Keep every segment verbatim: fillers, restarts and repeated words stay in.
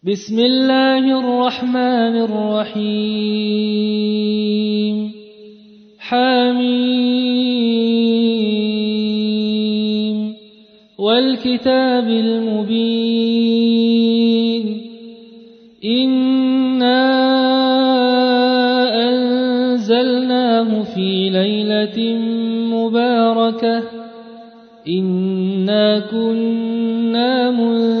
بسم الله الرحمن الرحيم حميم والكتاب المبين إنا أنزلناه في ليلة مباركة إنا كنا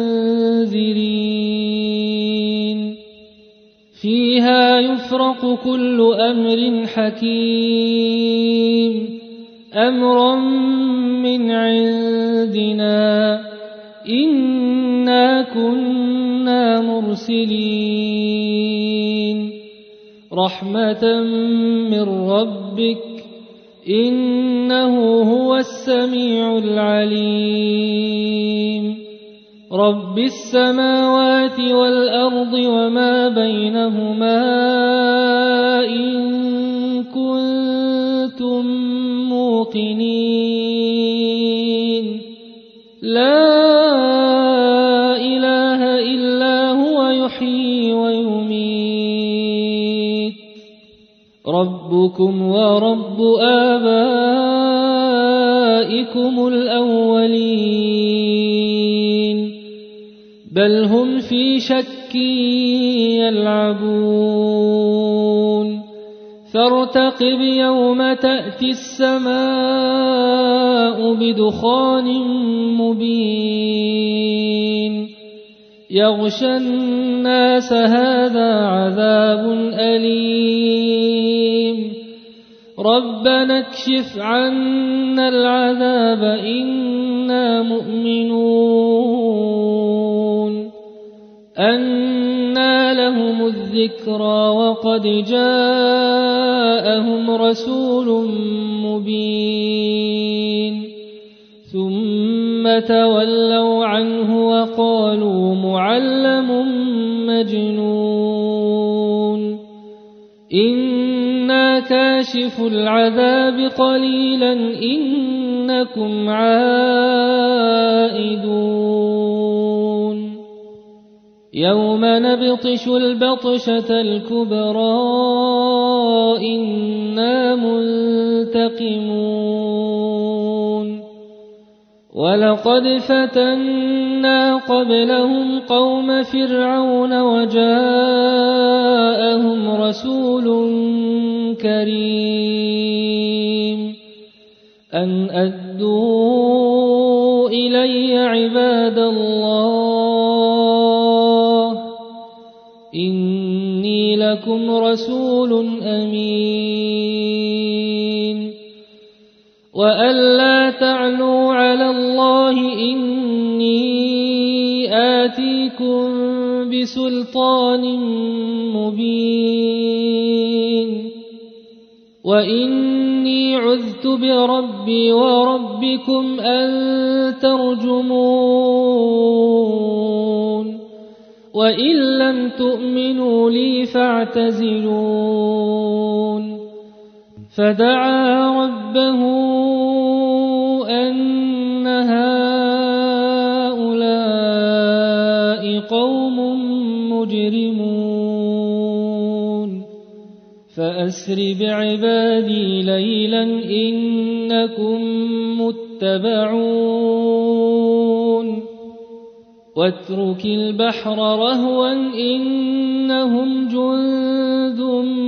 منذرين فيها يفرق كل أمر حكيم أمرا من عندنا إنا كنا مرسلين رحمة من ربك إنه هو السميع العليم رب السماوات والأرض وما بينهما إن كنتم موقنين لا إله إلا هو يحيي ويميت ربكم ورب آبائكم الأولين بل هم في شك يلعبون فارتقب يوم تأتي السماء بدخان مبين يغشى الناس هذا عذاب أليم ربنا اكشف عنا العذاب إنا مؤمنون أنى لهم الذكرى وقد جاءهم رسول مبين ثم تولوا عنه وقالوا معلم مجنون إنا كاشف العذاب قليلا إنكم عائدون يوم نبطش البطشة الكبرى إنا منتقمون ولقد فتنا قبلهم قوم فرعون وجاءهم رسول كريم أن أدوا إلي عباد الله إني لكم رسول أمين وأن لا تعلوا على الله إني آتيكم بسلطان مبين وإني عذت بربي وربكم أن ترجمون وإن لم تؤمنوا لي فاعتزلون فدعا ربه أن هؤلاء قوم مجرمون فأسر بعبادي ليلا إنكم متبعون واترك البحر رهوا إنهم جند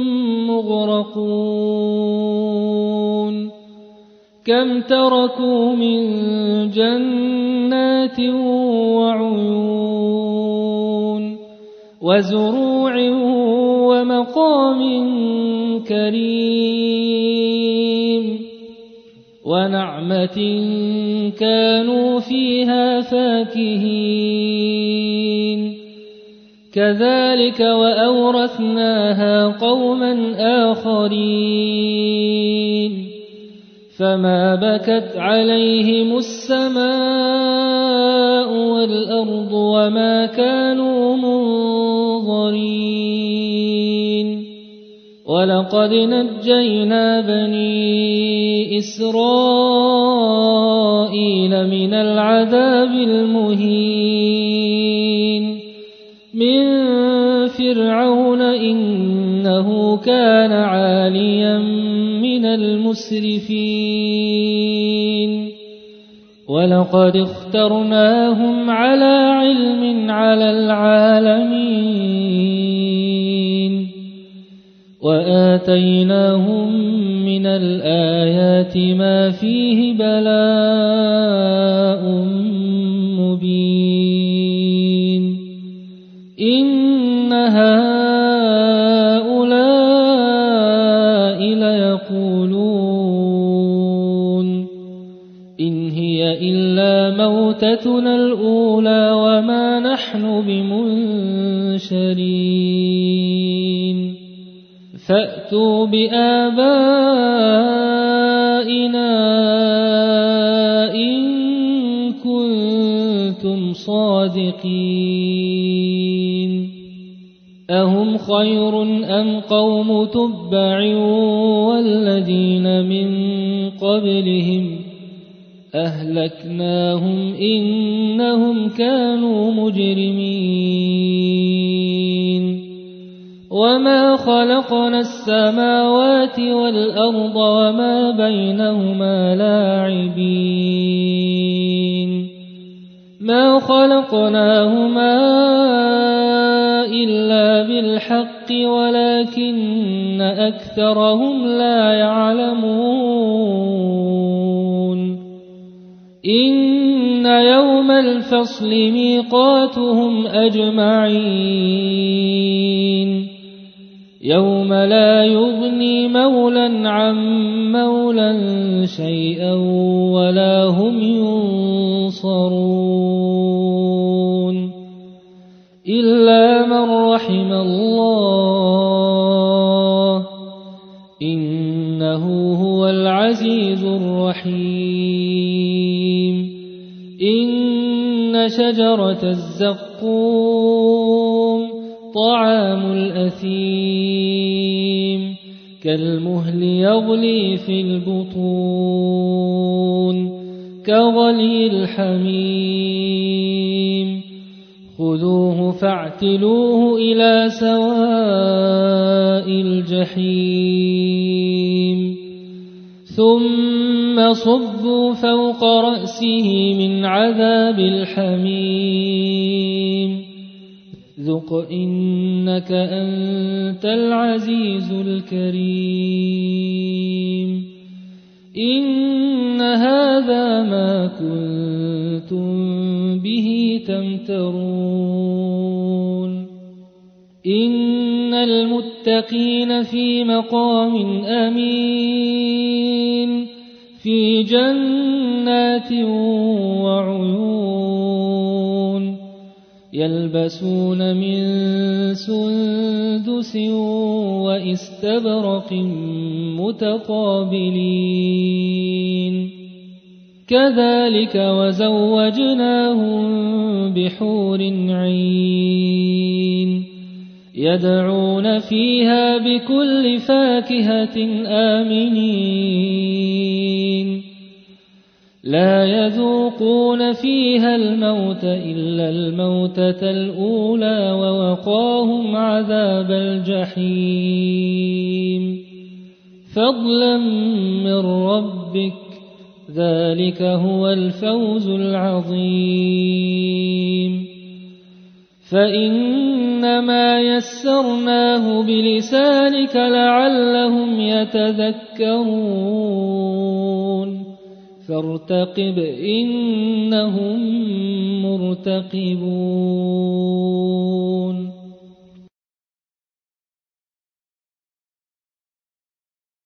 مغرقون كم تركوا من جنات وعيون وزروع ومقام كريم ونعمة كانوا فيها فاكهين كذلك وأورثناها قوما آخرين فما بكت عليهم السماء والأرض وما كانوا منظرين ولقد نجينا بني إسرائيل من العذاب المهين من فرعون إنه كان عاليا من المسرفين ولقد اخترناهم على علم على العالمين وآتيناهم من الآيات ما فيه بلاء مبين إن هؤلاء ليقولون إن هي إلا موتتنا الأولى وما نحن بمنشرين فأتوا بآبائنا إن كنتم صادقين أهم خير أم قوم تبع والذين من قبلهم أهلكناهم إنهم كانوا مجرمين وما خلقنا السماوات والأرض وما بينهما لاعبين ما خلقناهما إلا بالحق ولكن أكثرهم لا يعلمون إن يوم الفصل ميقاتهم أجمعين يوم لا يغني مولا عن مولا شيئا ولا هم ينصرون إلا من رحم الله إنه هو العزيز الرحيم إن شجرة الزقوم طعام الأثيم كالمهل يغلي في البطون كغلي الحميم خذوه فاعتلوه إلى سواء الجحيم ثم صبوا فوق رأسه من عذاب الحميم ذق إنك أنت العزيز الكريم إن هذا ما كنتم به تمترون إن المتقين في مقام أمين في جنات وعيون يلبسون من سندس وإستبرق متقابلين كذلك وزوجناهم بحور عين يدعون فيها بكل فاكهة آمنين لا يذوقون فيها الموت إلا الموتة الأولى ووقاهم عذاب الجحيم فضلا من ربك ذلك هو الفوز العظيم فإنما يسرناه بلسانك لعلهم يتذكرون فارتقب إنهم مرتقبون